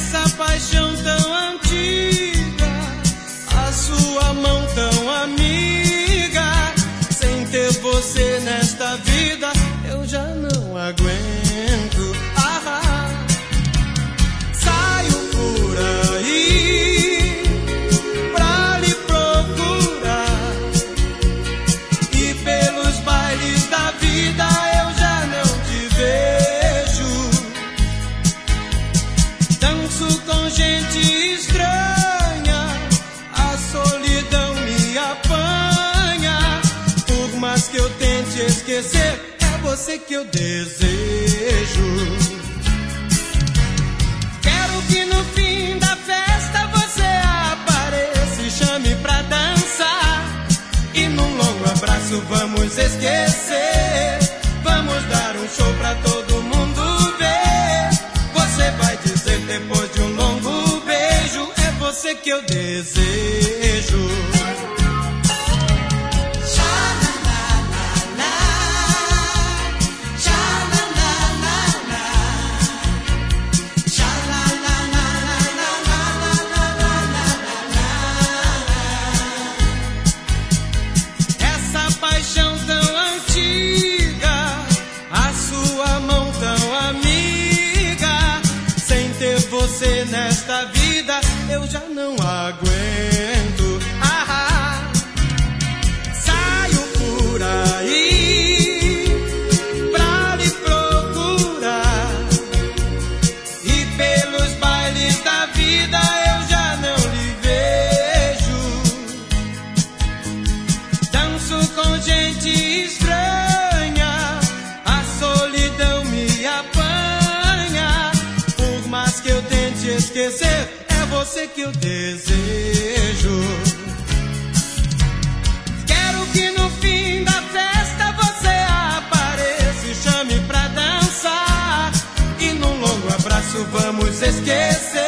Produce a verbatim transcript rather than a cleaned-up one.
Essa paixão tão antiga, a sua mão tão amiga, sem ter você nesta vida, eu já não aguento. Ah, saio por aí pra lhe procurar, e pelos bailes da vida eu já não te vejo. Danço com gente estranha, a solidão me apanha. Por mais que eu tente esquecer, é você que eu desejo. Quero que no fim da festa você apareça e chame pra dançar, e num longo abraço vamos esquecer. Vamos dar um show pra todo mundo ver. Você vai dizer depois de um longo beijo, é você que eu desejo. Essa paixão tão antiga, a sua mão tão amiga, sem ter você nesta vida, eu já não aguento. Ah, saio por aí pra lhe procurar, e pelos bailes da vida eu já não lhe vejo. Danço com gente estranha, a solidão me apanha. Por mais que eu tente esquecer, é você que eu desejo. Quero que no fim da festa você apareça e chame pra dançar, e num longo abraço vamos esquecer.